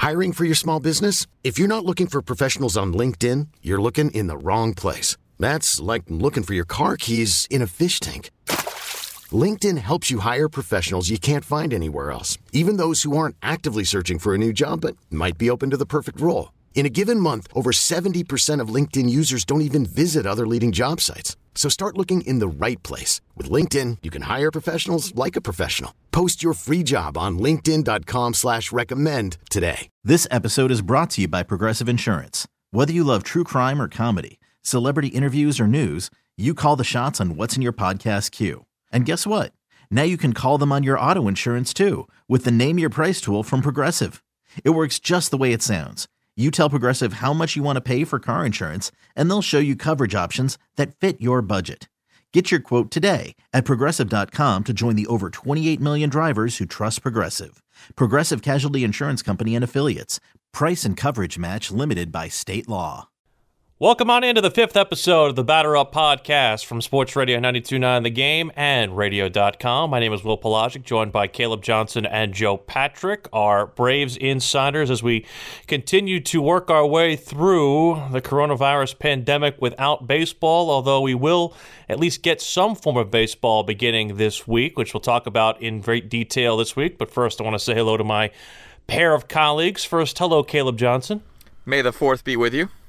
Hiring for your small business? If you're not looking for professionals on LinkedIn, you're looking in the wrong place. That's like looking for your car keys in a fish tank. LinkedIn helps you hire professionals you can't find anywhere else, even those who aren't actively searching for a new job but might be open to the perfect role. In a given month, over 70% of LinkedIn users don't even visit other leading job sites. So start looking in the right place. With LinkedIn, you can hire professionals like a professional. Post your free job on linkedin.com/recommend today. This episode is brought to you by Progressive Insurance. Whether you love true crime or comedy, celebrity interviews or news, you call the shots on what's in your podcast queue. And guess what? Now you can call them on your auto insurance too with the Name Your Price tool from Progressive. It works just the way it sounds. You tell Progressive how much you want to pay for car insurance, and they'll show you coverage options that fit your budget. Get your quote today at Progressive.com to join the over 28 million drivers who trust Progressive. Progressive Casualty Insurance Company and Affiliates. Price and coverage match limited by state law. Welcome on into the 5th episode of the Batter Up Podcast from Sports Radio 92.9 The Game and Radio.com. My name is Will Pelagic, joined by Caleb Johnson and Joe Patrick, our Braves insiders, as we continue to work our way through the coronavirus pandemic without baseball, although we will at least get some form of baseball beginning this week, which we'll talk about in great detail this week. But first, I want to say hello to my pair of colleagues. First, hello, Caleb Johnson. May the 4th be with you.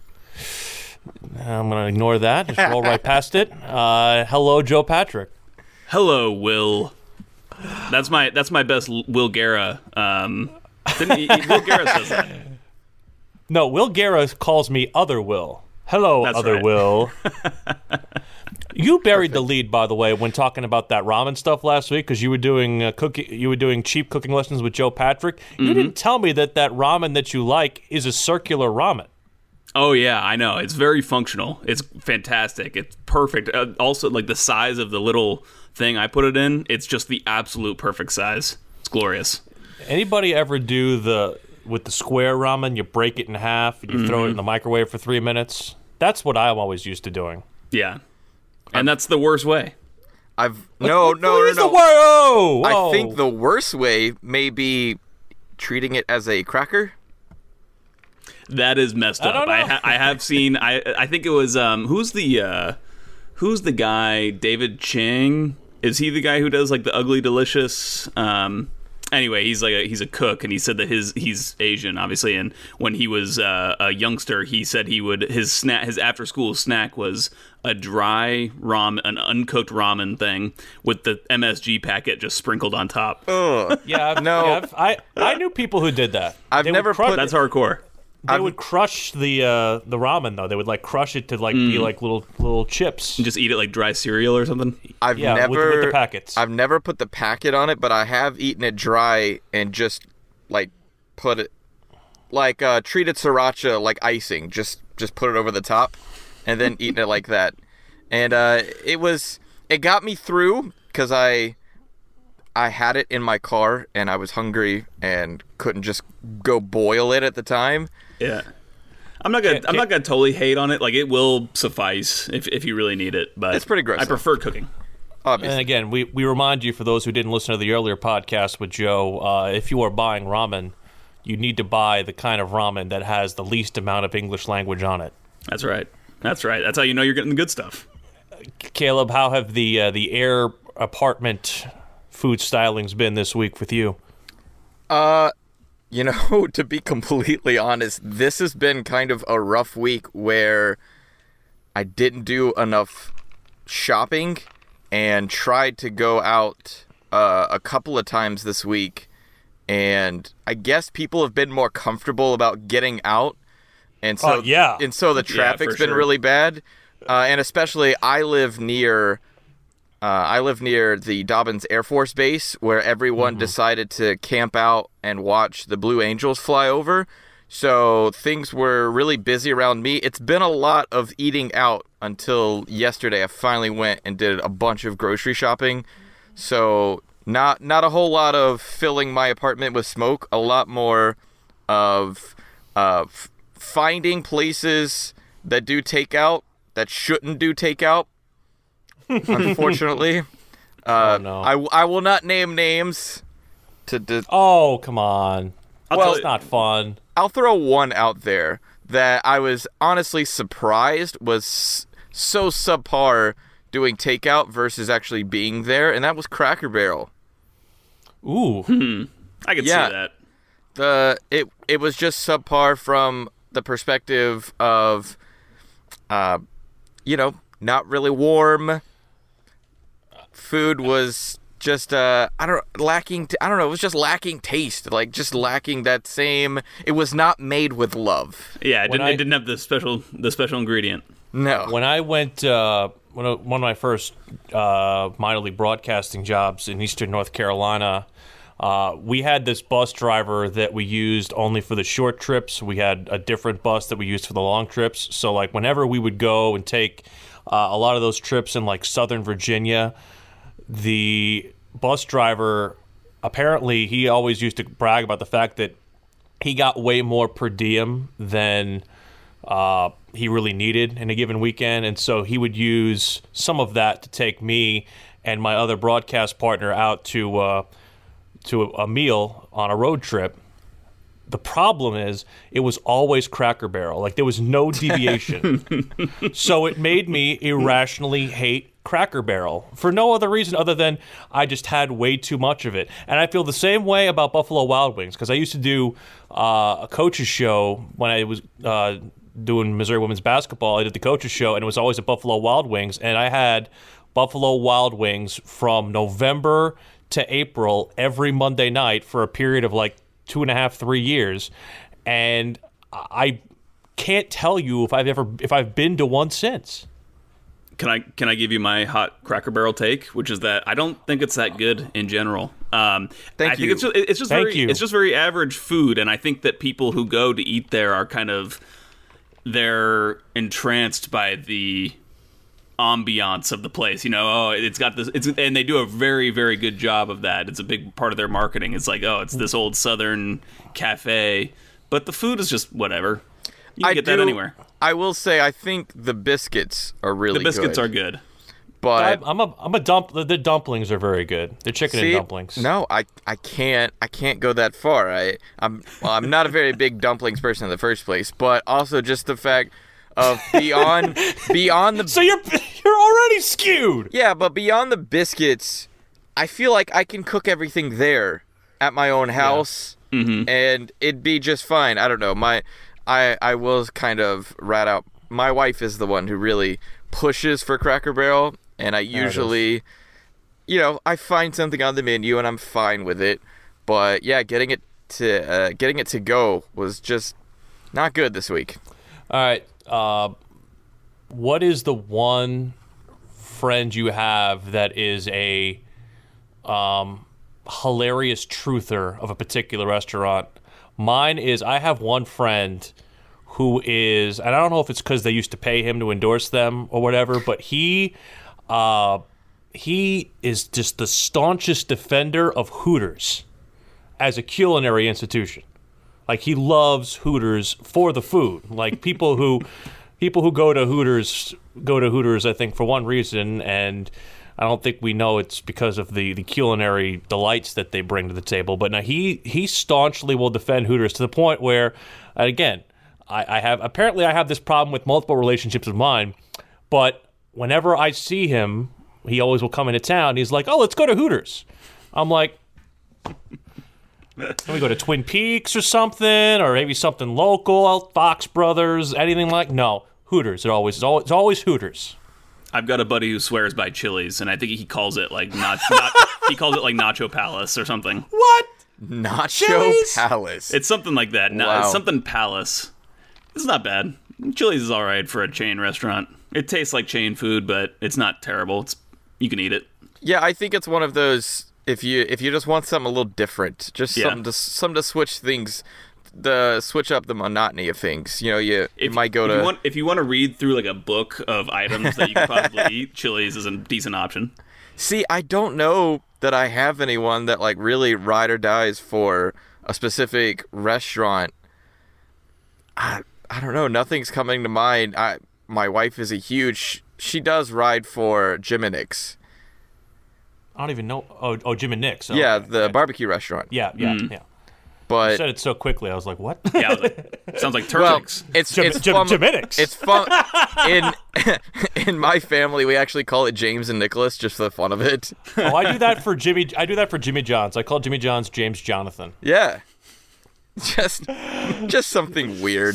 I'm going to ignore that. Just roll right past it. Hello, Joe Patrick. Hello, Will. That's my best Will Guerra. Will Guerra says that. No, Will Guerra calls me Other Will. Hello, That's Other right. Will. You buried the lead, by the way, when talking about that ramen stuff last week, because you were doing cheap cooking lessons with Joe Patrick. You didn't tell me that ramen that you like is a circular ramen. Oh, yeah, I know. It's very functional. It's fantastic. It's perfect. Also, like the size of the little thing I put it in, it's just the absolute perfect size. It's glorious. Anybody ever do with the square ramen, you break it in half, and you throw it in the microwave for 3 minutes? That's what I'm always used to doing. Yeah. And that's the worst way. No. Whoa! I think the worst way may be treating it as a cracker. That is messed up. I have seen. I think it was who's the guy? David Chang? Is he the guy who does like the Ugly Delicious? Anyway, he's a cook, and he said that he's Asian, obviously. And when he was a youngster, he said his after school snack was a dry ramen, an uncooked ramen thing with the MSG packet just sprinkled on top. Ugh. Yeah, I knew people who did that. That's hardcore. They would crush the ramen though. They would like crush it to like be like little chips. And just eat it like dry cereal or something. With the packets. I've never put the packet on it, but I have eaten it dry and just like put it like treated sriracha like icing. Just put it over the top and then eaten it like that. And it got me through because I had it in my car and I was hungry and couldn't just go boil it at the time. Yeah. I'm not gonna totally hate on it. Like, it will suffice if you really need it, but it's pretty gross. I prefer cooking. Obviously. And again, we remind you, for those who didn't listen to the earlier podcast with Joe, if you are buying ramen, you need to buy the kind of ramen that has the least amount of English language on it. That's right. That's how you know you're getting the good stuff. Caleb, how have the Air apartment food stylings been this week with you? To be completely honest, this has been kind of a rough week where I didn't do enough shopping and tried to go out a couple of times this week. And I guess people have been more comfortable about getting out. And so, and so the traffic's been really bad. And especially I live near the Dobbins Air Force Base, where everyone decided to camp out and watch the Blue Angels fly over. So things were really busy around me. It's been a lot of eating out until yesterday. I finally went and did a bunch of grocery shopping. So not a whole lot of filling my apartment with smoke. A lot more of finding places that do takeout that shouldn't do takeout. Unfortunately. Oh, no. I will not name names. Oh, come on. It's not fun. I'll throw one out there that I was honestly surprised was so subpar doing takeout versus actually being there, and that was Cracker Barrel. Ooh. I could see that. It was just subpar from the perspective of, not really warm. Food was just it was just lacking taste, like just lacking that same. It was not made with love. Yeah, it didn't have the special ingredient. No. When I went one of my first minor league broadcasting jobs in Eastern North Carolina, we had this bus driver that we used only for the short trips. We had a different bus that we used for the long trips. So like whenever we would go and take a lot of those trips in like Southern Virginia, the bus driver, apparently he always used to brag about the fact that he got way more per diem than he really needed in a given weekend. And so he would use some of that to take me and my other broadcast partner out to a meal on a road trip. The problem is it was always Cracker Barrel. Like there was no deviation. So it made me irrationally hate Cracker Barrel for no other reason other than I just had way too much of it. And I feel the same way about Buffalo Wild Wings because I used to do a coach's show when I was doing Missouri women's basketball. I did the coach's show and it was always at Buffalo Wild Wings. And I had Buffalo Wild Wings from November to April every Monday night for a period of like 2.5, 3 years, and I can't tell you if I've been to one since. Can I give you my hot Cracker Barrel take, which is that I don't think it's that good in general. I think it's just very average food, and I think that people who go to eat there are they're entranced by the ambiance of the place, it's got this, and they do a very, very good job of that. It's a big part of their marketing. It's like, it's this old Southern cafe, but the food is just whatever. You can get that anywhere. I will say, I think the biscuits are really good. The biscuits are good. But the dumplings are very good. The chicken and dumplings. No, I can't go that far. I'm not a very big dumplings person in the first place, but also just the fact of beyond the. So you're already skewed. Yeah, but beyond the biscuits, I feel like I can cook everything there at my own house, and it'd be just fine. I don't know. I will kind of rat out. My wife is the one who really pushes for Cracker Barrel, and I usually, I find something on the menu and I'm fine with it. But yeah, getting it to go was just not good this week. All right. What is the one friend you have that is a hilarious truther of a particular restaurant? Mine is I have one friend who is, and I don't know if it's because they used to pay him to endorse them or whatever, but he is just the staunchest defender of Hooters as a culinary institution. Like he loves Hooters for the food. Like people who go to Hooters, I think, for one reason, and I don't think we know it's because of the culinary delights that they bring to the table. But now he staunchly will defend Hooters to the point where, again, I have this problem with multiple relationships of mine, but whenever I see him, he always will come into town. He's like, "Oh, let's go to Hooters." I'm like, "Can we go to Twin Peaks or something, or maybe something local, Fox Brothers, anything like?" No, Hooters. It's always Hooters. I've got a buddy who swears by Chili's, and I think he calls it like he calls it like Nacho Palace or something. What? Nacho Chili's? Palace. It's something like that. Wow. It's something Palace. It's not bad. Chili's is all right for a chain restaurant. It tastes like chain food, but it's not terrible. You can eat it. Yeah, I think it's one of those. If you just want something a little different, just something to switch things, switch up the monotony of things. You might go to. If you want to read through like a book of items that you could probably eat, Chili's is a decent option. See, I don't know that I have anyone that like really ride or dies for a specific restaurant. I don't know. Nothing's coming to mind. My wife is she does ride for Jim and Nick's. I don't even know. Oh, Jim and Nick's. Oh, yeah, okay. the barbecue restaurant. Yeah. But you said it so quickly, I was like, what? Yeah, I was like, sounds like well, Turmix. it's Geminics. It's fun. In my family, we actually call it James and Nicholas just for the fun of it. Oh, I do that for Jimmy John's. I call Jimmy John's James Jonathan. Yeah. Just something weird.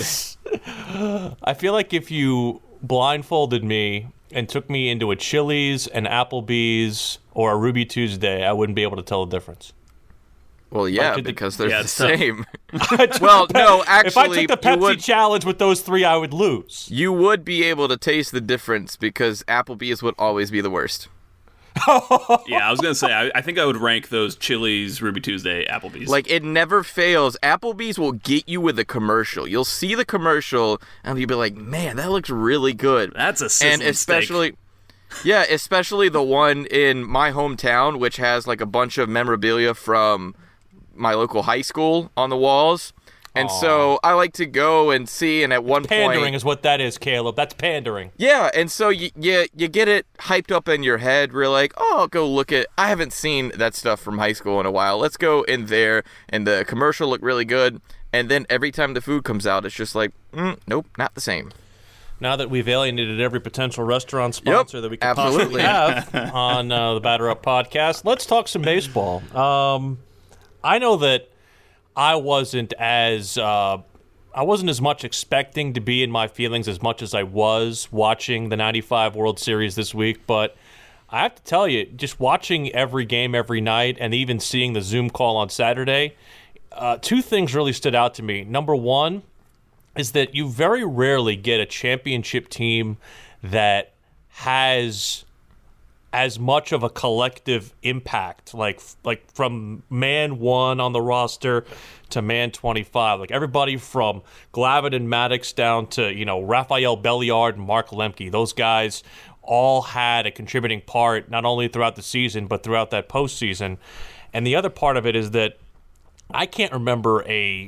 I feel like if you blindfolded me and took me into a Chili's, an Applebee's, or a Ruby Tuesday, I wouldn't be able to tell the difference. Well, yeah, because they're the tough. same. Well, no, actually, if I took the Pepsi challenge with those three, I would lose. You would be able to taste the difference because Applebee's would always be the worst. Yeah, I was gonna say I think I would rank those Chili's, Ruby Tuesday, Applebee's. Like, it never fails. Applebee's will get you with a commercial. You'll see the commercial and you'll be like, man, that looks really good. That's a sizzling and especially steak. Especially the one in my hometown, which has like a bunch of memorabilia from my local high school on the walls. And so I like to go and see, and at one point... Pandering is what that is, Caleb. That's pandering. Yeah, and so you get it hyped up in your head. We're like, oh, I'll go look at... I haven't seen that stuff from high school in a while. Let's go in there, and the commercial looked really good. And then every time the food comes out, it's just like, nope, not the same. Now that we've alienated every potential restaurant sponsor that we could absolutely possibly have on the Batter Up podcast, let's talk some baseball. I know that I wasn't as much expecting to be in my feelings as much as I was watching the 95 World Series this week, but I have to tell you, just watching every game every night and even seeing the Zoom call on Saturday, two things really stood out to me. Number one is that you very rarely get a championship team that has as much of a collective impact, like from man 1 on the roster to man 25. Like everybody from Glavine and Maddox down to, Rafael Belliard and Mark Lemke. Those guys all had a contributing part, not only throughout the season, but throughout that postseason. And the other part of it is that I can't remember a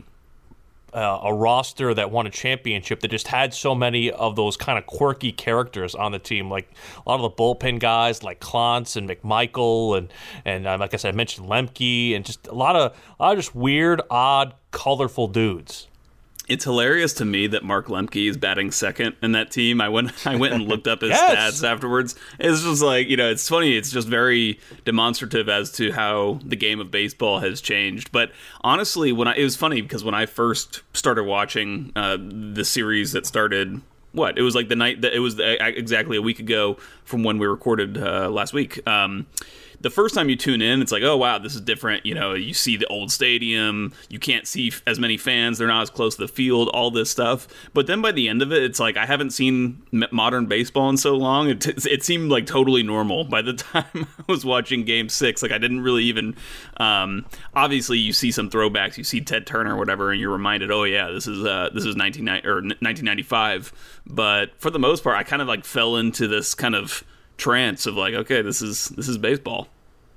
roster that won a championship that just had so many of those kind of quirky characters on the team, like a lot of the bullpen guys like Klontz and McMichael and like I said, I mentioned Lemke, and just a lot of just weird, odd, colorful dudes. It's hilarious to me that Mark Lemke is batting second in that team. I went and looked up his Yes. stats afterwards. It's just like, it's funny. It's just very demonstrative as to how the game of baseball has changed. But honestly, it was funny because when I first started watching the series that started, it was like the night that it was exactly a week ago from when we recorded last week. The first time you tune in, it's like, oh, wow, this is different. You see the old stadium. You can't see as many fans. They're not as close to the field, all this stuff. But then by the end of it, it's like I haven't seen modern baseball in so long. It seemed like totally normal by the time I was watching Game 6. Like I didn't really even obviously, you see some throwbacks. You see Ted Turner or whatever, and you're reminded, oh, yeah, this is 1995. But for the most part, I kind of like fell into this kind of trance of like, okay, this is baseball.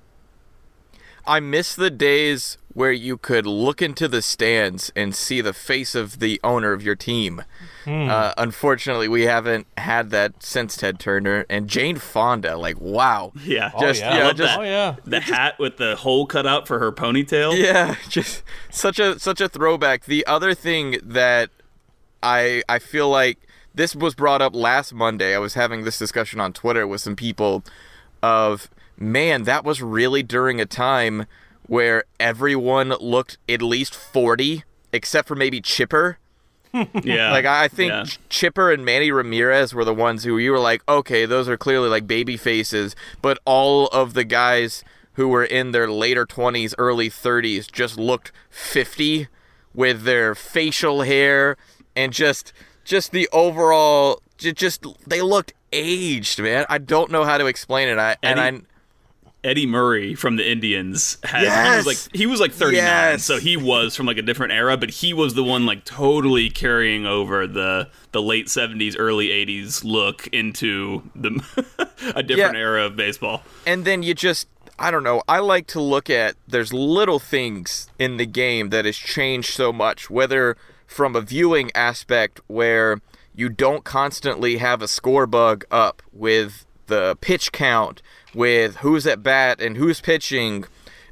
I miss the days where you could look into the stands and see the face of the owner of your team. Unfortunately, we haven't had that since Ted Turner and Jane Fonda. Like, wow. Yeah. The hat with the hole cut out for her ponytail. Yeah, just such a throwback. The other thing that I feel like this was brought up last Monday. I was having this discussion on Twitter with some people of, man, that was really during a time where everyone looked at least 40, except for maybe Chipper. Yeah. Like, I think Chipper and Manny Ramirez were the ones who you were like, okay, those are clearly like baby faces, but all of the guys who were in their later 20s, early 30s just looked 50 with their facial hair and just the overall, just they looked aged, man. I don't know how to explain it. Eddie Murray from the Indians he was like 39, yes. So he was from like a different era, but he was the one like totally carrying over the late 70s, early 80s look into a different era of baseball. And then I don't know, I like to look at, there's little things in the game that has changed so much, whether from a viewing aspect where you don't constantly have a score bug up with the pitch count, with who's at bat and who's pitching,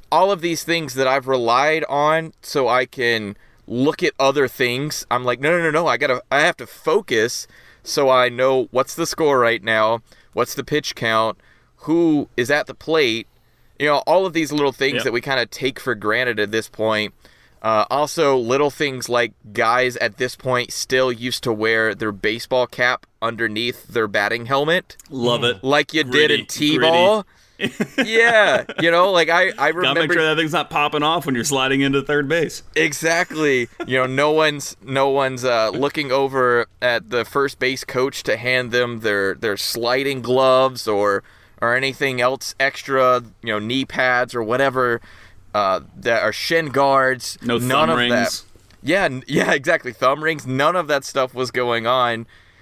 all of these things that I've relied on so I can look at other things. I'm like, no. I have to focus so I know what's the score right now, what's the pitch count, who is at the plate. All of these little things that we kind of take for granted at this point. Also, little things like guys at this point still used to wear their baseball cap underneath their batting helmet. Love it. Like you did in T-ball. Yeah. I remember. Gotta make sure that thing's not popping off when you're sliding into third base. Exactly. No one's looking over at the first base coach to hand them their sliding gloves or anything else extra, knee pads or whatever that are shin guards. No thumb rings. That. Yeah, exactly. Thumb rings. None of that stuff was going on.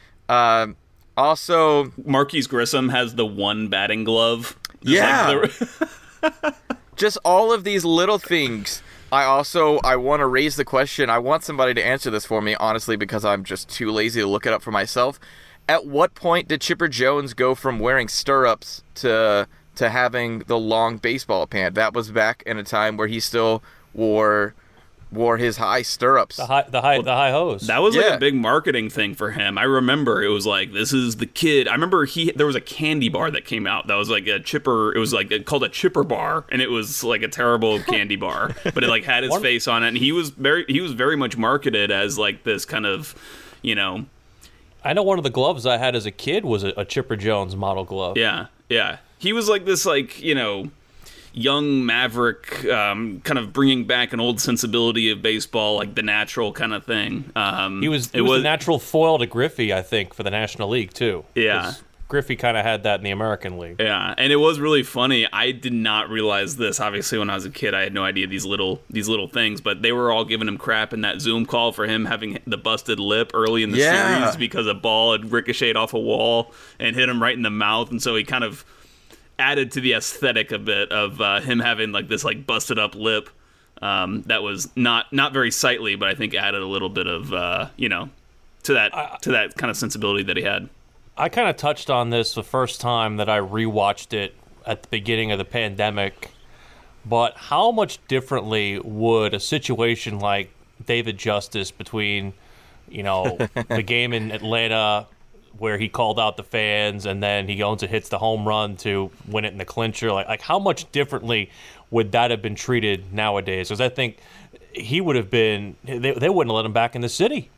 Also, Marquise Grissom has the one batting glove. Just all of these little things. I want to raise the question. I want somebody to answer this for me, honestly, because I'm just too lazy to look it up for myself. At what point did Chipper Jones go from wearing stirrups to having the long baseball pant? That was back in a time where he still wore his high stirrups. The high hose. That was like a big marketing thing for him. I remember it was like, this is the kid. I remember there was a candy bar that came out that was like a chipper. It was like called a chipper bar, and it was like a terrible candy bar, but it like had his face on it, and he was very much marketed as like this kind of, I know one of the gloves I had as a kid was a Chipper Jones model glove. Yeah. He was like this, like, young maverick, kind of bringing back an old sensibility of baseball, like the natural kind of thing. He was the natural foil to Griffey, I think, for the National League, too. Yeah. Griffey kind of had that in the American League. Yeah, and it was really funny. I did not realize this. Obviously, when I was a kid, I had no idea these little things, but they were all giving him crap in that Zoom call for him having the busted lip early in the series because a ball had ricocheted off a wall and hit him right in the mouth, and so he kind of added to the aesthetic a bit of him having like this like busted up lip that was not very sightly, but I think added a little bit of to that kind of sensibility that he had. I kind of touched on this the first time that I rewatched it at the beginning of the pandemic, but how much differently would a situation like David Justice between, the game in Atlanta where he called out the fans and then he hits the home run to win it in the clincher, like how much differently would that have been treated nowadays? Because I think he would have been, they wouldn't have let him back in the city.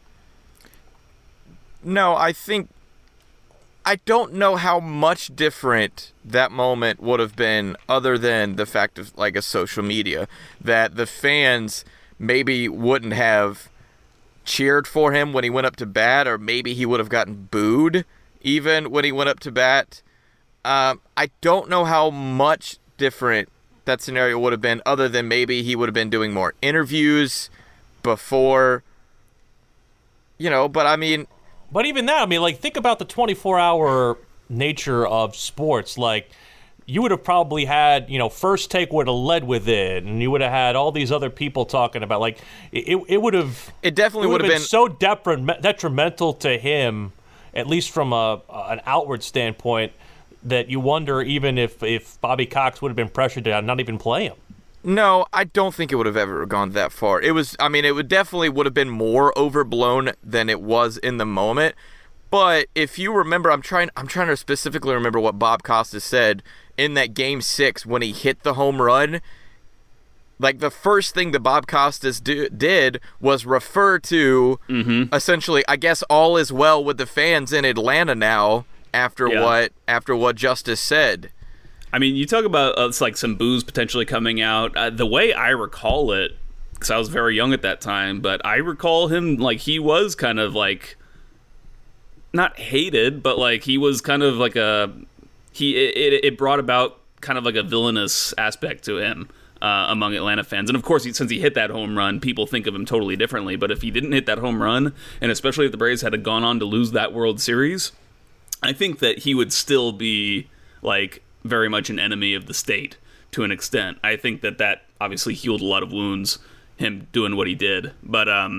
No, I don't know how much different that moment would have been other than the fact of like a social media, that the fans maybe wouldn't have cheered for him when he went up to bat, or maybe he would have gotten booed even when he went up to bat. I don't know how much different that scenario would have been other than maybe he would have been doing more interviews before, but I mean... But even that, think about the 24-hour nature of sports. Like, you would have probably had, First Take would have led with it, and you would have had all these other people talking about, like, it would have... It definitely would have been so detrimental to him, at least from an outward standpoint, that you wonder even if Bobby Cox would have been pressured to not even play him. No, I don't think it would have ever gone that far. It definitely would have been more overblown than it was in the moment. But if you remember, I'm trying to specifically remember what Bob Costas said in that Game 6 when he hit the home run. Like, the first thing that Bob Costas did was refer to, essentially, I guess all is well with the fans in Atlanta now after what Justice said. I mean, you talk about it's like some booze potentially coming out. The way I recall it, because I was very young at that time, but I recall him like he was kind of not hated, but like he was kind of like it brought about kind of like a villainous aspect to him among Atlanta fans. And of course, since he hit that home run, people think of him totally differently. But if he didn't hit that home run, and especially if the Braves had gone on to lose that World Series, I think that he would still be like very much an enemy of the state to an extent. I think that obviously healed a lot of wounds, him doing what he did. But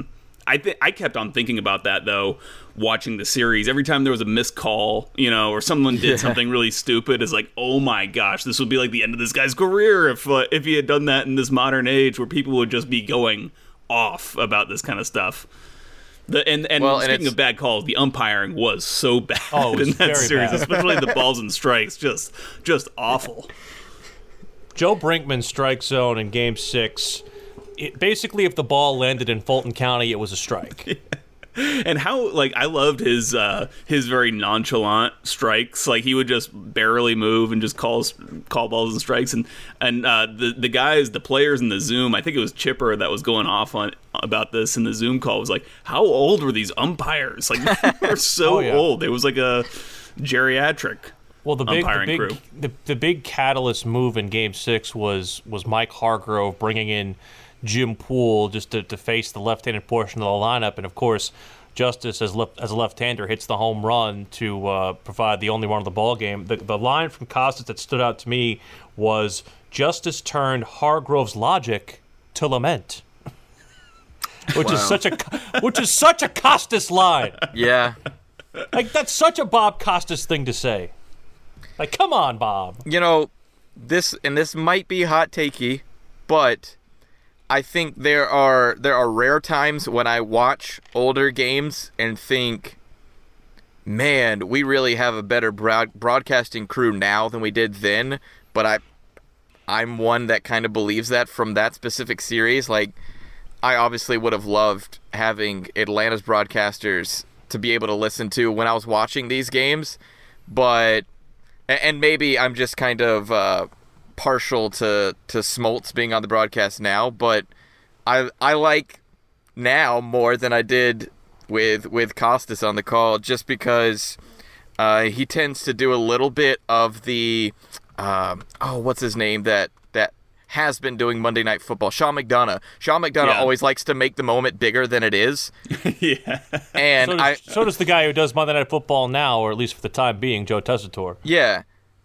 I kept on thinking about that though, watching the series. Every time there was a missed call, or someone did something really stupid, it's like, oh my gosh, this would be like the end of this guy's career if he had done that in this modern age where people would just be going off about this kind of stuff. And speaking of bad calls, the umpiring was so bad in that series, especially the balls and strikes, just awful. Joe Brinkman's strike zone in Game 6, basically if the ball landed in Fulton County, it was a strike. And how, I loved his very nonchalant strikes. Like, he would just barely move and just call balls and strikes. And the guys, the players in the Zoom, I think it was Chipper that was going off on about this in the Zoom call, was like, how old were these umpires? Like, they were so old. It was like a geriatric umpiring crew. The big catalyst move in Game 6 was Mike Hargrove bringing in Jim Poole just to face the left-handed portion of the lineup, and of course Justice as a left-hander hits the home run to provide the only run of the ball game. The line from Costas that stood out to me was, Justice turned Hargrove's logic to lament, which is such a Costas line. Yeah, that's such a Bob Costas thing to say. Like, come on, Bob. This might be hot takey, but I think there are rare times when I watch older games and think, man, we really have a better broadcasting crew now than we did then. But I'm one that kind of believes that from that specific series. Like, I obviously would have loved having Atlanta's broadcasters to be able to listen to when I was watching these games. But, and maybe I'm just kind of partial to Smoltz being on the broadcast now, but I like now more than I did with Costas on the call, just because he tends to do a little bit of the what's his name that has been doing Monday Night Football, Sean McDonough. Sean McDonough always likes to make the moment bigger than it is. Yeah, and so does the guy who does Monday Night Football now, or at least for the time being, Joe Tessitore. Yeah.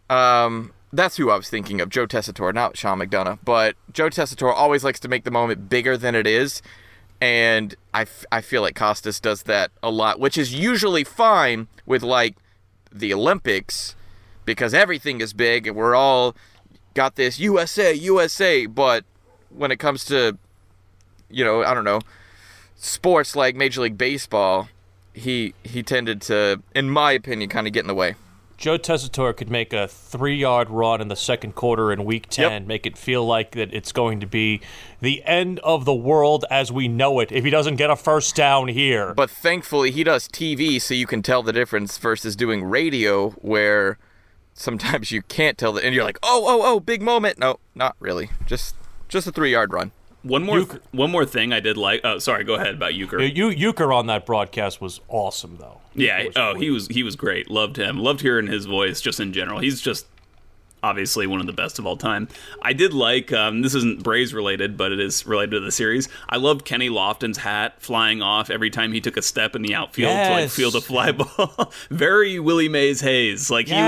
That's who I was thinking of, Joe Tessitore, not Sean McDonough. But Joe Tessitore always likes to make the moment bigger than it is, and I feel like Costas does that a lot, which is usually fine with, the Olympics, because everything is big, and we're all got this USA, but when it comes to, I don't know, sports like Major League Baseball, he tended to, in my opinion, kind of get in the way. Joe Tessitore could make a 3-yard run in the second quarter in Week 10, make it feel like that it's going to be the end of the world as we know it if he doesn't get a first down here. But thankfully, he does TV, so you can tell the difference versus doing radio, where sometimes you can't tell and you're like, oh, big moment. No, not really. Just a 3-yard run. One more thing I did like. Oh, sorry. Go ahead about Euchre. Euchre on that broadcast was awesome, though. Yeah. He was great. Loved him. Loved hearing his voice just in general. He's just obviously one of the best of all time. I did like, this isn't Braves related, but it is related to the series. I loved Kenny Lofton's hat flying off every time he took a step in the outfield to field a fly ball. Very Willie Mays Hayes.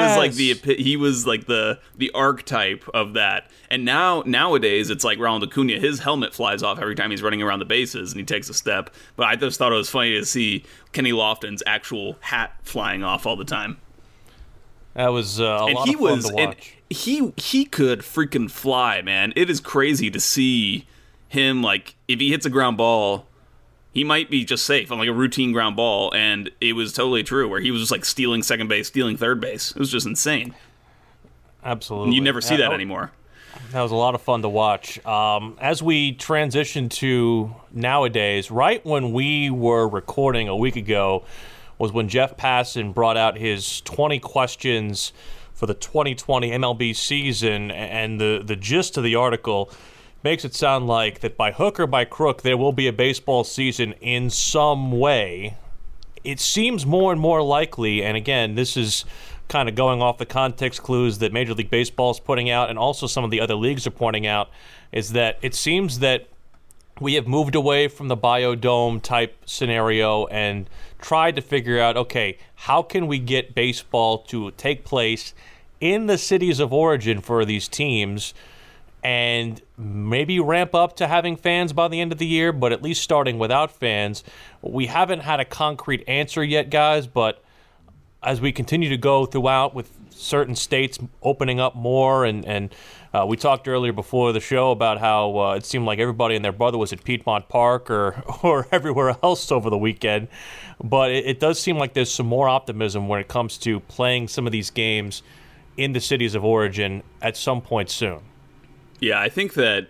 He was like the archetype of that. And nowadays it's like Ronald Acuna. His helmet flies off every time he's running around the bases and he takes a step. But I just thought it was funny to see Kenny Lofton's actual hat flying off all the time. That was a lot of fun to watch. He could freaking fly, man. It is crazy to see him, if he hits a ground ball, he might be just safe on, a routine ground ball, and it was totally true, where he was just, stealing second base, stealing third base. It was just insane. Absolutely. And you never see that anymore. That was a lot of fun to watch. As we transition to nowadays, right when we were recording a week ago was when Jeff Passan brought out his 20 questions for the 2020 MLB season, and the gist of the article makes it sound like that by hook or by crook there will be a baseball season in some way. It seems more and more likely, and again, this is kind of going off the context clues that Major League Baseball is putting out and also some of the other leagues are pointing out, is that it seems that we have moved away from the biodome type scenario and tried to figure out, okay, how can we get baseball to take place in the cities of origin for these teams and maybe ramp up to having fans by the end of the year, but at least starting without fans. We haven't had a concrete answer yet, guys, but as we continue to go throughout with certain states opening up more, and we talked earlier before the show about how it seemed like everybody and their brother was at Piedmont Park or everywhere else over the weekend, but it does seem like there's some more optimism when it comes to playing some of these games in the cities of origin at some point soon. Yeah, I think that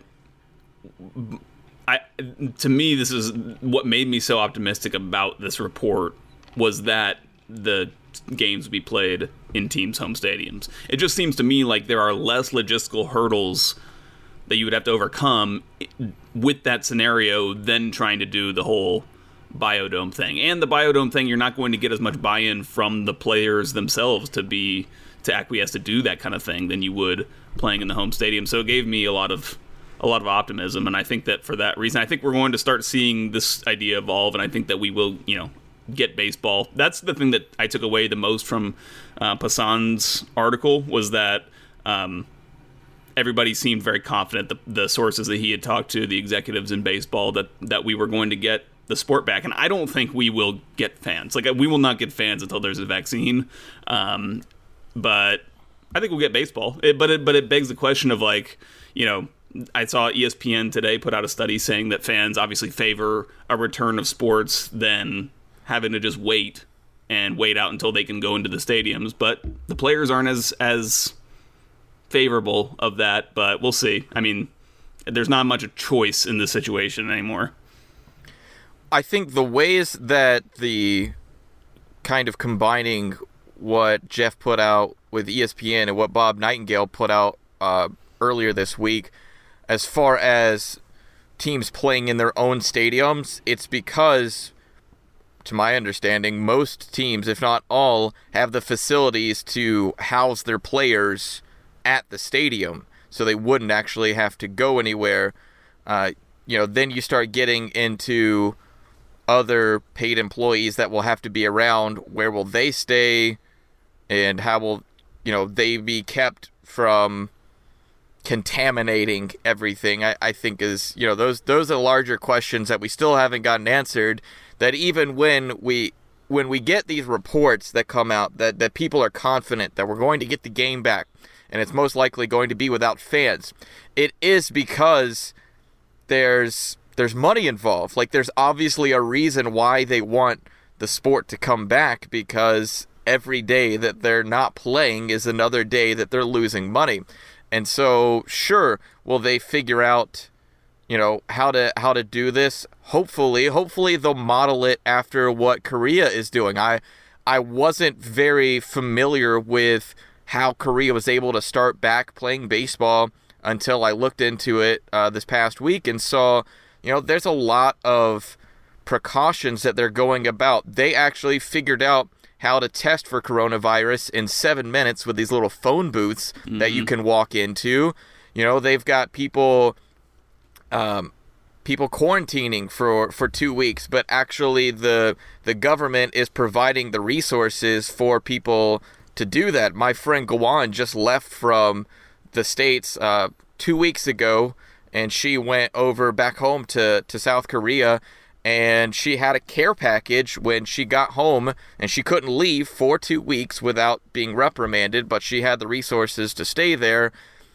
to me, this is what made me so optimistic about this report, was that the games would be played in teams' home stadiums. It just seems to me like there are less logistical hurdles that you would have to overcome with that scenario than trying to do the whole Biodome thing. And the Biodome thing, you're not going to get as much buy-in from the players themselves to acquiesce to do that kind of thing than you would playing in the home stadium. So it gave me a lot of optimism, and I think that for that reason, I think we're going to start seeing this idea evolve, and I think that we will, get baseball. That's the thing that I took away the most from Passan's article, was that everybody seemed very confident, the sources that he had talked to, the executives in baseball, that we were going to get the sport back. And I don't think we will get fans. Like, we will not get fans until there's a vaccine. But I think we'll get baseball. But it begs the question of, like, I saw ESPN today put out a study saying that fans obviously favor a return of sports than having to just wait out until they can go into the stadiums. But the players aren't as favorable of that, but we'll see. I mean, there's not much of choice in this situation anymore. I think the ways that the kind of combining what Jeff put out with ESPN and what Bob Nightingale put out earlier this week, as far as teams playing in their own stadiums, it's because, to my understanding, most teams, if not all, have the facilities to house their players at the stadium, so they wouldn't actually have to go anywhere. Then you start getting into other paid employees that will have to be around. Where will they stay, and how will they be kept from contaminating everything? I think is those are larger questions that we still haven't gotten answered. That even when we get these reports that come out that people are confident that we're going to get the game back, and it's most likely going to be without fans, it is because there's money involved. Like, there's obviously a reason why they want the sport to come back, because every day that they're not playing is another day that they're losing money. And so, sure, will they figure out, how to do this? Hopefully they'll model it after what Korea is doing. I wasn't very familiar with how Korea was able to start back playing baseball until I looked into it this past week and saw, there's a lot of precautions that they're going about. They actually figured out how to test for coronavirus in 7 minutes with these little phone booths that you can walk into. They've got people quarantining for 2 weeks, but actually the government is providing the resources for people to do that. My friend Gawan just left from the States 2 weeks ago, and she went over back home to South Korea, and she had a care package when she got home, and she couldn't leave for 2 weeks without being reprimanded, but she had the resources to stay there.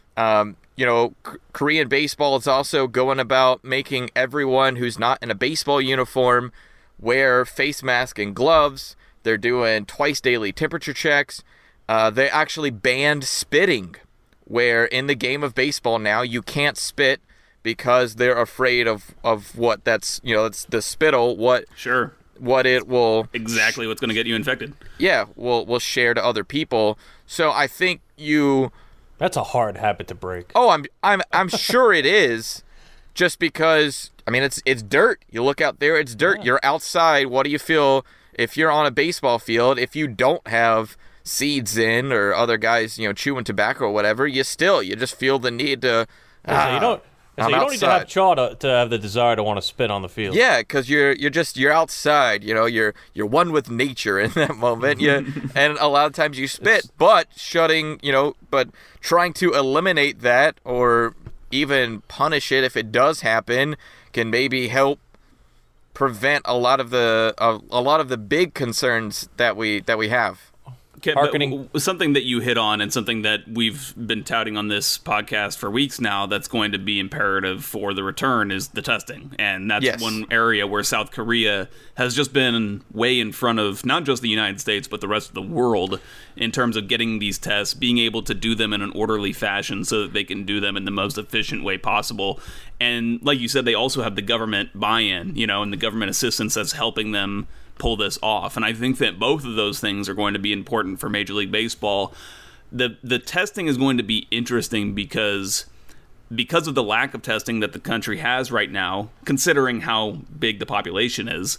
Korean baseball is also going about making everyone who's not in a baseball uniform wear face mask and gloves. They're doing twice daily temperature checks. They actually banned spitting, where in the game of baseball now you can't spit because they're afraid of what that's, it's the spittle, what it will... Exactly what's going to get you infected. Yeah, will share to other people. So I think That's a hard habit to break. Oh, I'm sure it is, just because, it's dirt. You look out there, it's dirt. Yeah. You're outside. What do you feel if you're on a baseball field? If you don't have seeds in, or other guys, chewing tobacco or whatever, you just feel the need to... you don't need to have chaw to have the desire to want to spit on the field. Yeah, because you're outside. You're one with nature in that moment. And a lot of times you spit, but trying to eliminate that, or even punish it if it does happen, can maybe help prevent a lot of the big concerns that we have. Okay, something that you hit on, and something that we've been touting on this podcast for weeks now, that's going to be imperative for the return, is the testing. And that's one area where South Korea has just been way in front of not just the United States, but the rest of the world in terms of getting these tests, being able to do them in an orderly fashion so that they can do them in the most efficient way possible. And like you said, they also have the government buy-in, and the government assistance that's helping them pull this off. And I think that both of those things are going to be important for Major League Baseball. The testing is going to be interesting because of the lack of testing that the country has right now, considering how big the population is.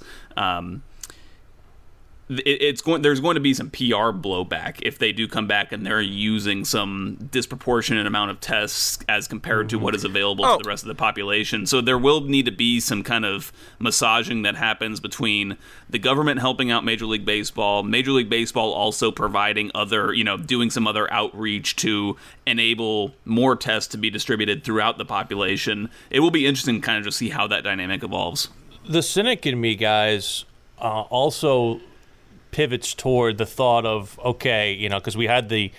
There's going to be some PR blowback if they do come back and they're using some disproportionate amount of tests as compared to what is available to the rest of the population. So there will need to be some kind of massaging that happens between the government helping out Major League Baseball also providing other, doing some other outreach to enable more tests to be distributed throughout the population. It will be interesting to kind of just see how that dynamic evolves. The cynic in me, guys, also pivots toward the thought of, okay, because we had the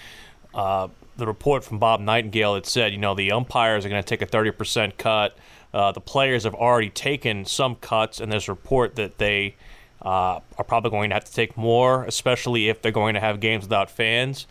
report from Bob Nightingale that said, the umpires are going to take a 30% cut. The players have already taken some cuts, and there's a report that they are probably going to have to take more, especially if they're going to have games without fans.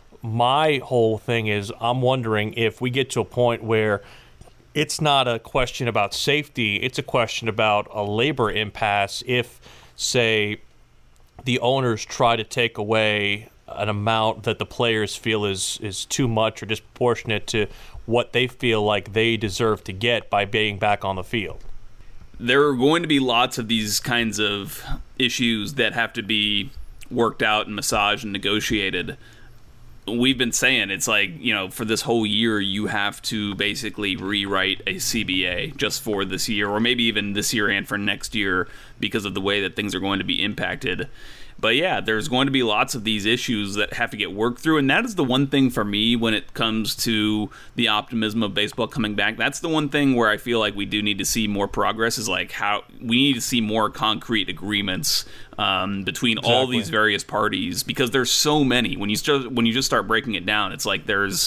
My whole thing is I'm wondering if we get to a point where it's not a question about safety, it's a question about a labor impasse if, say, the owners try to take away an amount that the players feel is too much or disproportionate to what they feel like they deserve to get by being back on the field. There are going to be lots of these kinds of issues that have to be worked out and massaged and negotiated. We've been saying it's like, for this whole year, you have to basically rewrite a CBA just for this year, or maybe even this year and for next year, because of the way that things are going to be impacted. But yeah, there's going to be lots of these issues that have to get worked through, and that is the one thing for me when it comes to the optimism of baseball coming back. That's the one thing where I feel like we do need to see more progress, is like how we need to see more concrete agreements between all these various parties, because there's so many. When you just start breaking it down, it's like there's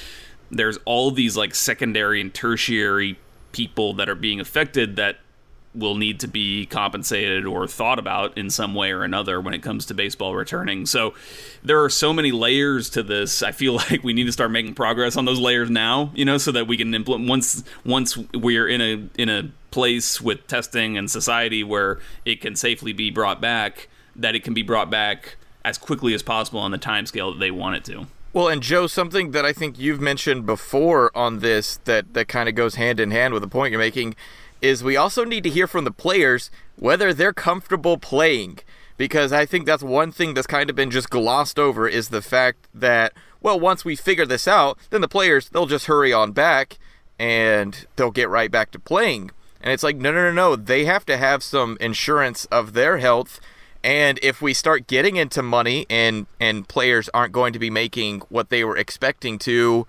all these like secondary and tertiary people that are being affected that will need to be compensated or thought about in some way or another when it comes to baseball returning. So there are so many layers to this. I feel like we need to start making progress on those layers now, so that we can implement once we're in a place with testing and society where it can safely be brought back, that it can be brought back as quickly as possible on the timescale that they want it to. Well, and Joe, something that I think you've mentioned before on this that kind of goes hand in hand with the point you're making is we also need to hear from the players whether they're comfortable playing, because I think that's one thing that's kind of been just glossed over, is the fact that, well, once we figure this out, then the players, they'll just hurry on back and they'll get right back to playing. And it's like, no, they have to have some insurance of their health. And if we start getting into money and players aren't going to be making what they were expecting to,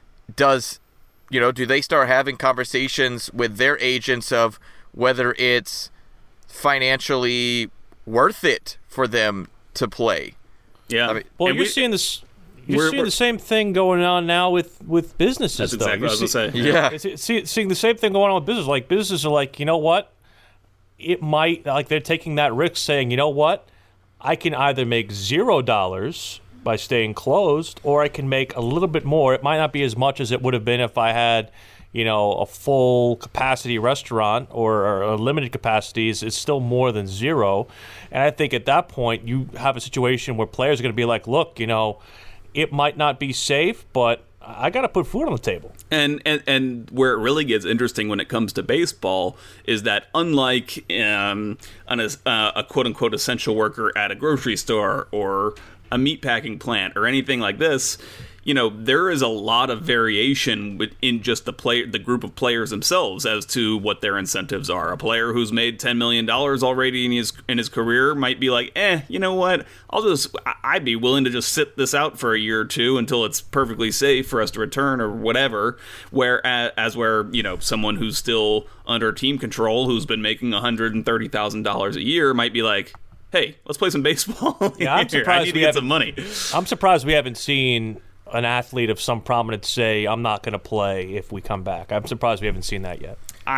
do they start having conversations with their agents of whether it's financially worth it for them to play? Yeah. I mean, you're seeing this. You're seeing the same thing going on now with businesses. That's exactly what I was going to say. Yeah. Seeing the same thing going on with business. Like, businesses are like, you know what? It might, like, they're taking that risk, saying, you know what? I can either make $0 by staying closed, or I can make a little bit more. It might not be as much as it would have been if I had, a full capacity restaurant or a limited capacities. It's still more than zero. And I think at that point, you have a situation where players are going to be like, look, it might not be safe, but I got to put food on the table. And where it really gets interesting when it comes to baseball is that unlike a quote-unquote essential worker at a grocery store or a meatpacking plant or anything like this, there is a lot of variation in just the group of players themselves as to what their incentives are. A player who's made $10 million already in his career might be like, you know what? I'd be willing to just sit this out for a year or two until it's perfectly safe for us to return or whatever. Whereas someone who's still under team control, who's been making $130,000 a year, might be like, hey, let's play some baseball. Yeah, I'm surprised I need to get some money. I'm surprised we haven't seen an athlete of some prominence say, I'm not going to play if we come back. I'm surprised we haven't seen that yet.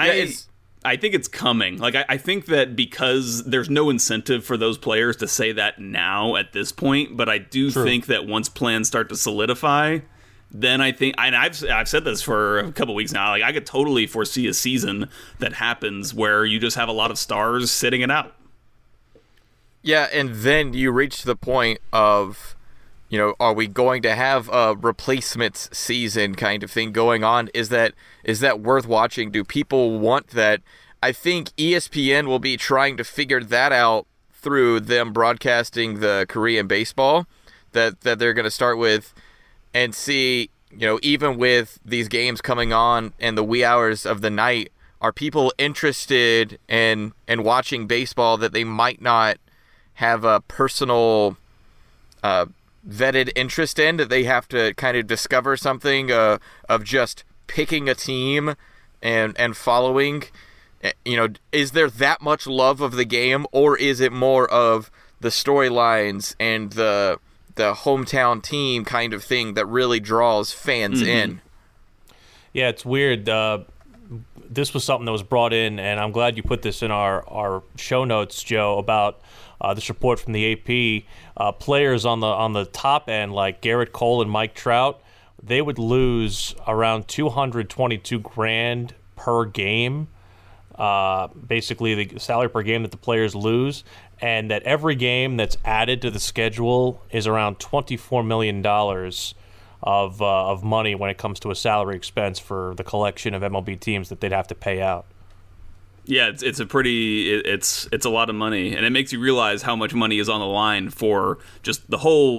I think it's coming. Like, I think that because there's no incentive for those players to say that now at this point, but I do think that once plans start to solidify, then I think, and I've said this for a couple weeks now, like I could totally foresee a season that happens where you just have a lot of stars sitting it out. Yeah, and then you reach the point of, are we going to have a replacements season kind of thing going on? Is that worth watching? Do people want that? I think ESPN will be trying to figure that out through them broadcasting the Korean baseball that they're going to start with, and see, even with these games coming on in the wee hours of the night, are people interested in watching baseball that they might not have a personal vetted interest in, that they have to kind of discover something of just picking a team and following? Is there that much love of the game, or is it more of the storylines and the hometown team kind of thing that really draws fans in? Yeah, it's weird. This was something that was brought in, and I'm glad you put this in our show notes, Joe, about this report from the AP. Players on the top end, like Garrett Cole and Mike Trout, they would lose around $222,000 per game. Basically, the salary per game that the players lose, and that every game that's added to the schedule is around $24 million of money when it comes to a salary expense for the collection of MLB teams that they'd have to pay out. Yeah, it's a lot of money, and it makes you realize how much money is on the line for just the whole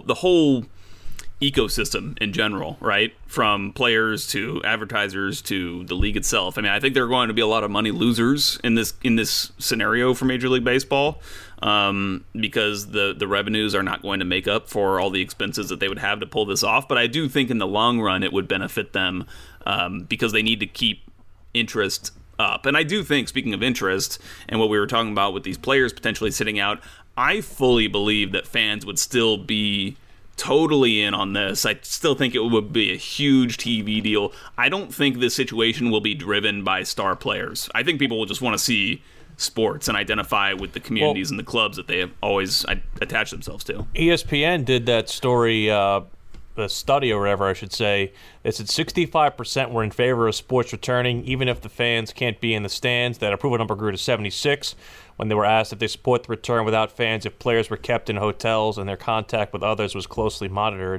ecosystem in general, right? From players to advertisers to the league itself. I mean, I think there are going to be a lot of money losers in this scenario for Major League Baseball, because the revenues are not going to make up for all the expenses that they would have to pull this off. But I do think in the long run it would benefit them, because they need to keep interest up. And I do think, speaking of interest and what we were talking about with these players potentially sitting out, I fully believe that fans would still be totally in on this. I still think it would be a huge TV deal. I don't think this situation will be driven by star players. I think people will just want to see sports and identify with the communities and the clubs that they have always attached themselves to. ESPN did that story, the study or whatever I should say. It said 65% were in favor of sports returning, even if the fans can't be in the stands. That approval number grew to 76%. When they were asked if they support the return without fans, if players were kept in hotels and their contact with others was closely monitored.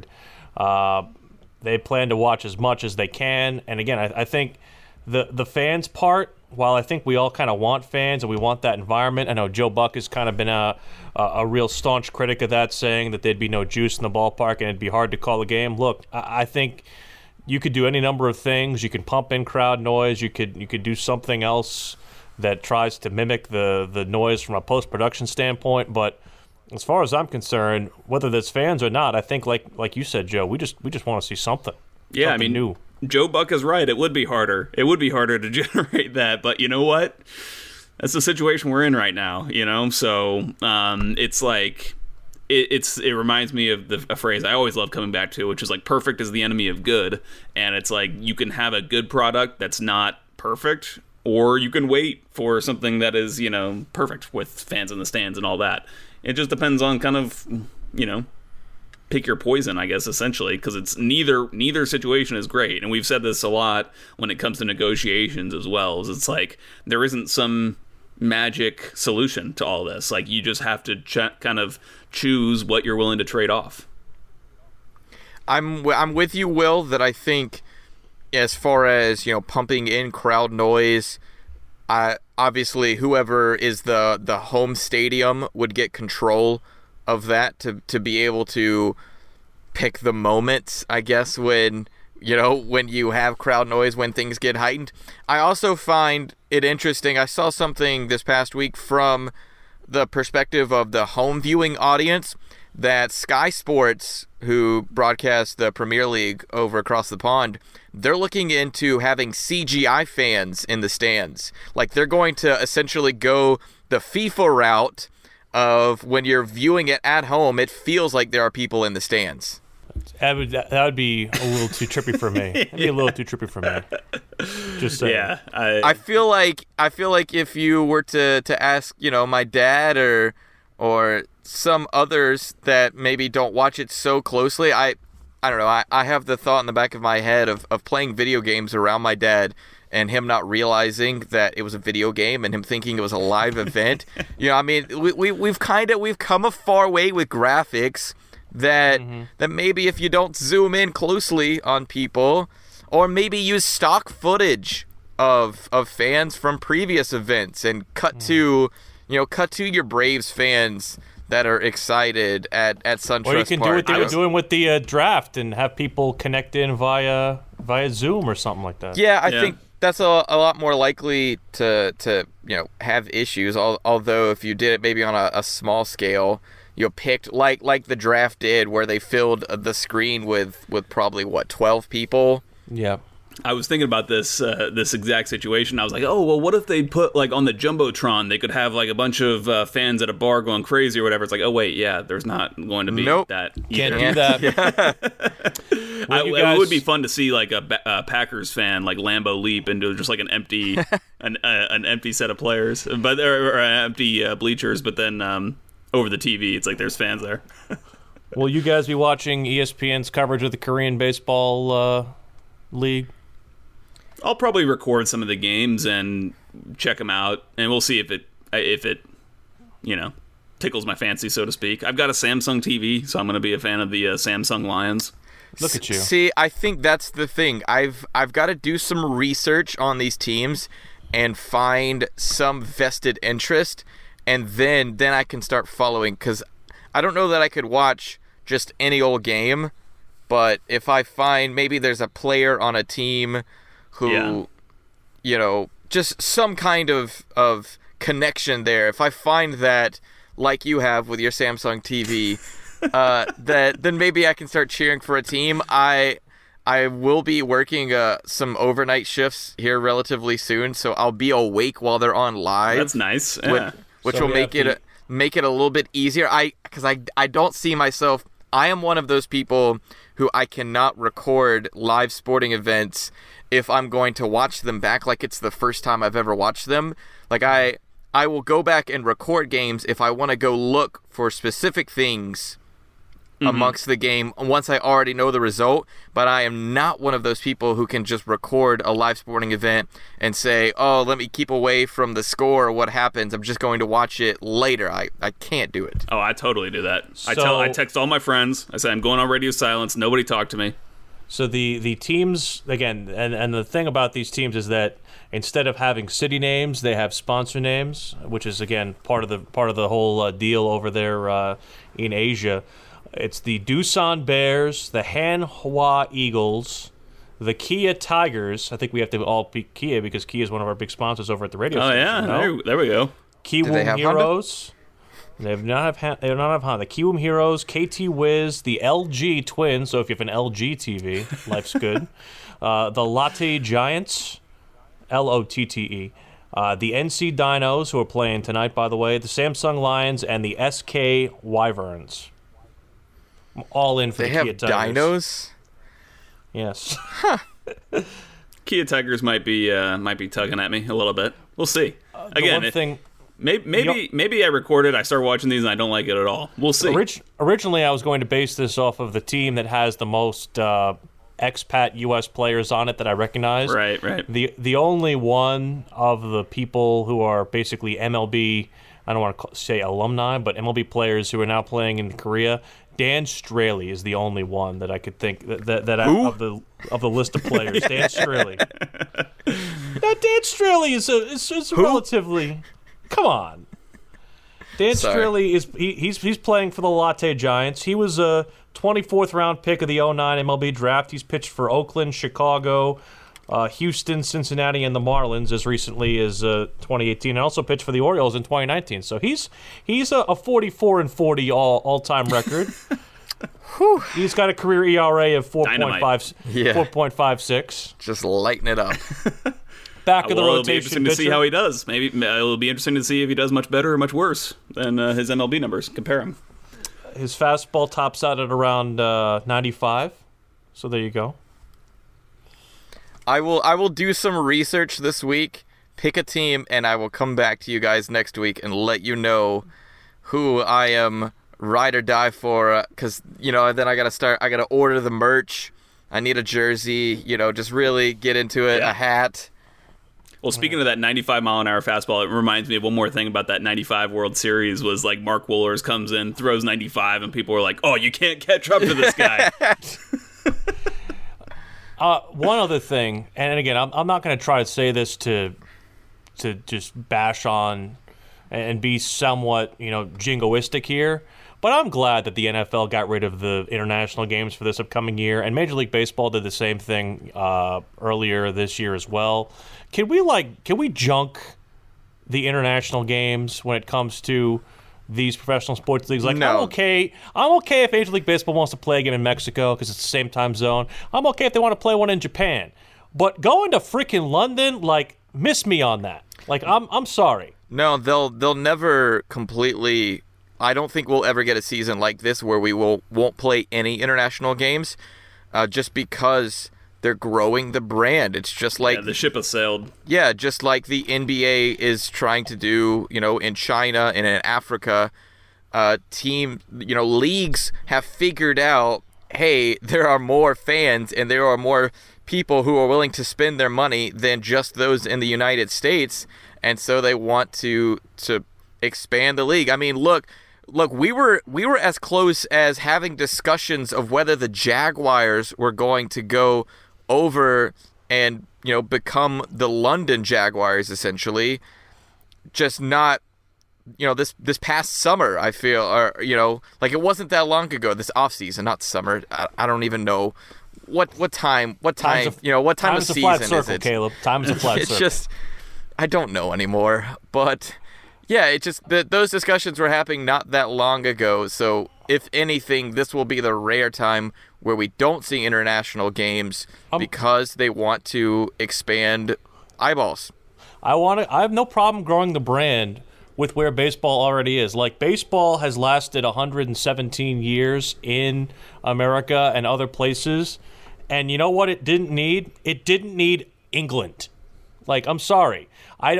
They plan to watch as much as they can. And again, I think the fans part, while I think we all kind of want fans and we want that environment, I know Joe Buck has kind of been a real staunch critic of that, saying that there'd be no juice in the ballpark and it'd be hard to call a game. Look, I think you could do any number of things. You can pump in crowd noise. You could do something else that tries to mimic the noise from a post-production standpoint. But as far as I'm concerned, whether there's fans or not, I think like you said, Joe, we just want to see something. Yeah, something new. Joe Buck is right. It would be harder. It would be harder to generate that. But you know what? That's the situation we're in right now. So it's like it reminds me of a phrase I always love coming back to, which is like perfect is the enemy of good. And it's like you can have a good product that's not perfect, or you can wait for something that is, perfect with fans in the stands and all that. It just depends on kind of, pick your poison, I guess, essentially, because it's neither situation is great. And we've said this a lot when it comes to negotiations as well. It's like there isn't some magic solution to all this. Like you just have to kind of choose what you're willing to trade off. I'm with you, Will, that I think, as far as, pumping in crowd noise, obviously whoever is the home stadium would get control of that to be able to pick the moments, I guess, when you have crowd noise, when things get heightened. I also find it interesting. I saw something this past week from the perspective of the home viewing audience that Sky Sports, who broadcast the Premier League over across the pond, they're looking into having CGI fans in the stands. Like, they're going to essentially go the FIFA route of when you're viewing it at home, it feels like there are people in the stands. That would be a little too trippy for me. That'd be a little too trippy for me. Just saying. Yeah, I feel like if you were to ask, my dad or some others that maybe don't watch it so closely, I don't know. I have the thought in the back of my head of playing video games around my dad and him not realizing that it was a video game and him thinking it was a live event. We've come a far way with graphics that maybe if you don't zoom in closely on people, or maybe use stock footage of fans from previous events and cut to your Braves fans that are excited at SunTrust Park. Or you can do what they were doing with the draft and have people connect in via Zoom or something like that. Yeah, I think that's a lot more likely to have issues. Although if you did it maybe on a small scale, picked like the draft did, where they filled the screen with probably 12 people. Yeah. I was thinking about this exact situation. I was like, oh, well, what if they put, like, on the Jumbotron, they could have, like, a bunch of fans at a bar going crazy or whatever. It's like, oh, wait, yeah, there's not going to be that either. Can't do that. It would be fun to see, like, a Packers fan, like, Lambeau leap into just, like, an empty an empty set of players, or empty bleachers, but then over the TV, it's like there's fans there. Will you guys be watching ESPN's coverage of the Korean Baseball League? I'll probably record some of the games and check them out, and we'll see if it tickles my fancy, so to speak. I've got a Samsung TV, so I'm going to be a fan of the Samsung Lions. Look at you. See, I think that's the thing. I've got to do some research on these teams and find some vested interest, and then I can start following, because I don't know that I could watch just any old game, but if I find maybe there's a player on a team who, just some kind of connection there. If I find that, like you have with your Samsung TV, then maybe I can start cheering for a team. I will be working some overnight shifts here relatively soon, so I'll be awake while they're on live. That's nice. Yeah. Which will make it a little bit easier. Because I don't see myself. I am one of those people who I cannot record live sporting events if I'm going to watch them back like it's the first time I've ever watched them. Like, I will go back and record games if I want to go look for specific things amongst the game once I already know the result, but I am not one of those people who can just record a live sporting event and say, oh, let me keep away from the score or what happens. I'm just going to watch it later. I can't do it. Oh, I totally do that. I text all my friends. I say, I'm going on radio silence. Nobody talk to me. So the teams, again, and the thing about these teams is that instead of having city names, they have sponsor names, which is, again, part of the whole deal over there in Asia. It's the Doosan Bears, the Hanwha Eagles, the Kia Tigers. I think we have to all pick Kia because Kia is one of our big sponsors over at the radio station. Oh, yeah. There we go. Kiwoom Heroes. They do not have Honda. The Kiwoom Heroes, KT Wiz, the LG Twins. So if you have an LG TV, life's good. The Lotte Giants, LOTTE. The NC Dinos, who are playing tonight, by the way. The Samsung Lions and the SK Wyverns. I'm all in for the Kia Tigers. They have dinos? Yes. Kia Tigers might be tugging at me a little bit. We'll see. Again, maybe I recorded, I start watching these, and I don't like it at all. We'll see. Originally, I was going to base this off of the team that has the most expat U.S. players on it that I recognize. Right. The only one of the people who are basically MLB, I don't want to say alumni, but MLB players who are now playing in Korea, Dan Straley is the only one that I could think that of the list of players. Dan Straley. Dan Straley is relatively. Come on. Dan Straley he's playing for the Latte Giants. He was a 24th round pick of the 2009 MLB draft. He's pitched for Oakland, Chicago, Houston, Cincinnati, and the Marlins as recently as 2018, and also pitched for the Orioles in 2019. So he's a 44-40 all-time record. He's got a career ERA of 4.56. Just lighten it up. Back of the rotation. It'll be interesting to see how he does. Maybe it'll be interesting to see if he does much better or much worse than his MLB numbers. Compare him. His fastball tops out at around 95. So there you go. I will do some research this week, pick a team, and I will come back to you guys next week and let you know who I am ride or die for, because then I gotta order the merch. I need a jersey, just really get into it. A hat. Well, speaking of that 95-mile-an-hour fastball, it reminds me of one more thing about that 95 World Series was like Mark Wohlers comes in, throws 95, and people were like, oh, you can't catch up to this guy. One other thing, and again, I'm not going to try to say this to just bash on and be somewhat, jingoistic here, but I'm glad that the NFL got rid of the international games for this upcoming year, and Major League Baseball did the same thing earlier this year as well. Can we junk the international games when it comes to these professional sports leagues? Like, no. I'm okay if Major League Baseball wants to play a game in Mexico because it's the same time zone. I'm okay if they want to play one in Japan. But going to freaking London, miss me on that. I'm sorry. No, they'll never completely. I don't think we'll ever get a season like this where we won't play any international games, just because they're growing the brand. It's just like the ship has sailed. Yeah, just like the NBA is trying to do, in China and in Africa. Leagues have figured out, hey, there are more fans and there are more people who are willing to spend their money than just those in the United States, and so they want to expand the league. I mean, look, we were as close as having discussions of whether the Jaguars were going to go over and become the London Jaguars, essentially. Just not this past summer, I feel, or it wasn't that long ago, this offseason, not summer. I don't even know what time of season is it? Caleb. Time is a flat circle. It's just, I don't know anymore. But yeah, it's just those discussions were happening not that long ago. So if anything, this will be the rare time where we don't see international games because they want to expand eyeballs. I have no problem growing the brand with where baseball already is. Baseball has lasted 117 years in America and other places. And you know what it didn't need? It didn't need England. I'm sorry.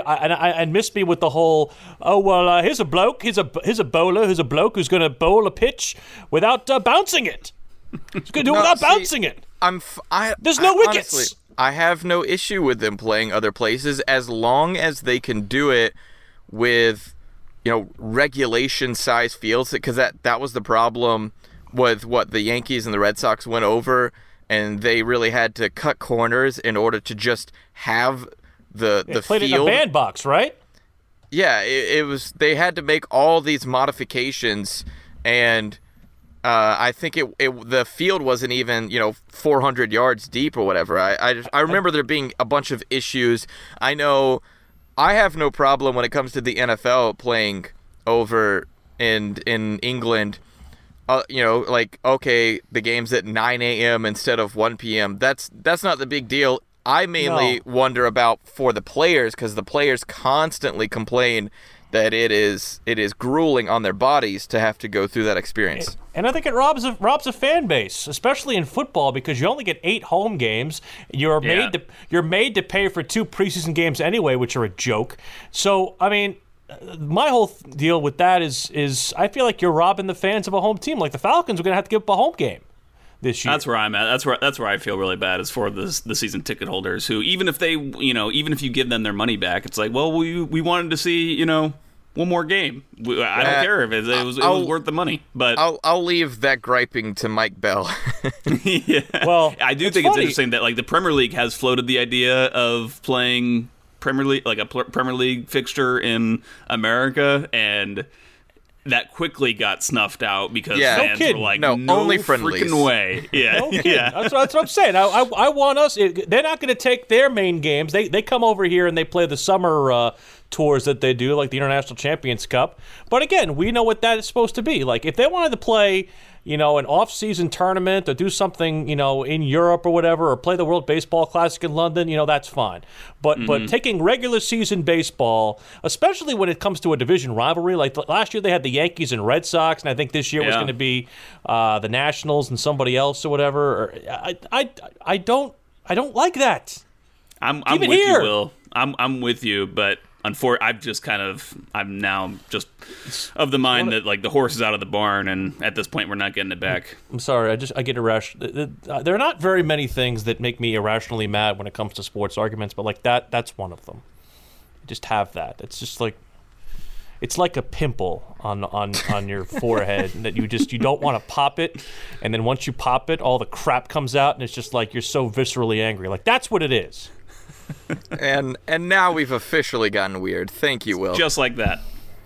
I miss me with the whole, here's a bloke, here's a bowler, here's a bloke who's going to bowl a pitch without bouncing it. He's going to do it without bouncing it. There's no wickets. Honestly, I have no issue with them playing other places as long as they can do it with, regulation-size fields, because that was the problem with what the Yankees and the Red Sox went over, and they really had to cut corners in order to just have the played field. In a bandbox, right? Yeah, it was. They had to make all these modifications, and I think the field wasn't even 400 yards deep or whatever. I remember there being a bunch of issues. I know I have no problem when it comes to the NFL playing over in England. Okay, the game's at 9 a.m. instead of 1 p.m. That's not the big deal. I mainly wonder about for the players, because the players constantly complain that it is grueling on their bodies to have to go through that experience. And I think it robs a fan base, especially in football, because you only get 8 home games. You're made to pay for 2 preseason games anyway, which are a joke. So, I mean, my whole deal with that is I feel like you're robbing the fans of a home team. Like the Falcons are going to have to give up a home game this year. That's where I'm at. That's where I feel really bad is for the season ticket holders who, even if you give them their money back, it's like, well, we wanted to see, one more game. I don't care if it was worth the money. But I'll leave that griping to Mike Bell. Yeah. Well, I do think it's interesting that the Premier League has floated the idea of playing Premier League, a Premier League fixture in America, and that quickly got snuffed out because fans were like, no only friendlies. Freaking way. Yeah, no that's what I'm saying. I want us. They're not going to take their main games. They come over here and they play the summer tours that they do, like the International Champions Cup. But again, we know what that is supposed to be. Like if they wanted to play, an off-season tournament or do something, in Europe or whatever, or play the World Baseball Classic in London, that's fine. But taking regular season baseball, especially when it comes to a division rivalry, like last year they had the Yankees and Red Sox, and I think this year was going to be the Nationals and somebody else or whatever. I don't like that. I'm with you, Will. I'm with you, but I'm now just of the mind that like the horse is out of the barn, and at this point we're not getting it back. I'm sorry, I get irrational. There are not very many things that make me irrationally mad when it comes to sports arguments, but like that's one of them. I just have that. It's just like it's like a pimple on your forehead that you don't want to pop it, and then once you pop it, all the crap comes out, and it's just like you're so viscerally angry. Like that's what it is. And now we've officially gotten weird. Thank you, Will. Just like that.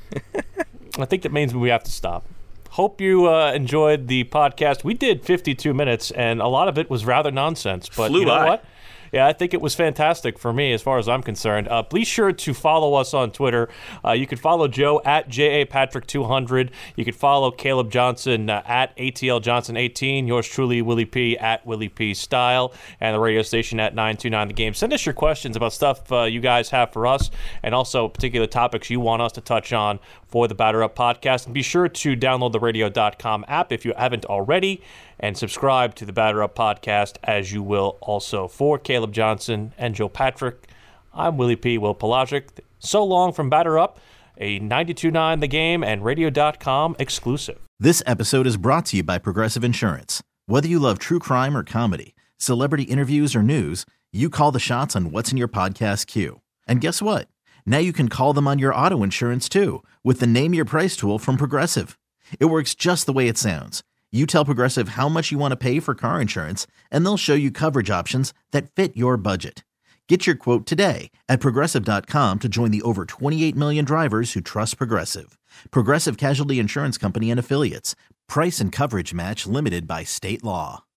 I think that means we have to stop. Hope you enjoyed the podcast. We did 52 minutes, and a lot of it was rather nonsense. But Flew you know by. what? Yeah, I think it was fantastic for me as far as I'm concerned. Be sure to follow us on Twitter. You can follow Joe at JAPatrick200. You can follow Caleb Johnson at ATLJohnson18. Yours truly, Willie P at Willie P Style. And the radio station at 929 The Game. Send us your questions about stuff you guys have for us and also particular topics you want us to touch on for the Batter Up podcast. And be sure to download the radio.com app if you haven't already and subscribe to the Batter Up podcast as you will also. For Caleb Johnson and Joe Patrick, I'm Willie P. Will Pelagic. So long from Batter Up, a 92.9 The Game and radio.com exclusive. This episode is brought to you by Progressive Insurance. Whether you love true crime or comedy, celebrity interviews or news, you call the shots on what's in your podcast queue. And guess what? Now you can call them on your auto insurance too with the Name Your Price tool from Progressive. It works just the way it sounds. You tell Progressive how much you want to pay for car insurance, and they'll show you coverage options that fit your budget. Get your quote today at Progressive.com to join the over 28 million drivers who trust Progressive. Progressive Casualty Insurance Company and Affiliates. Price and coverage match limited by state law.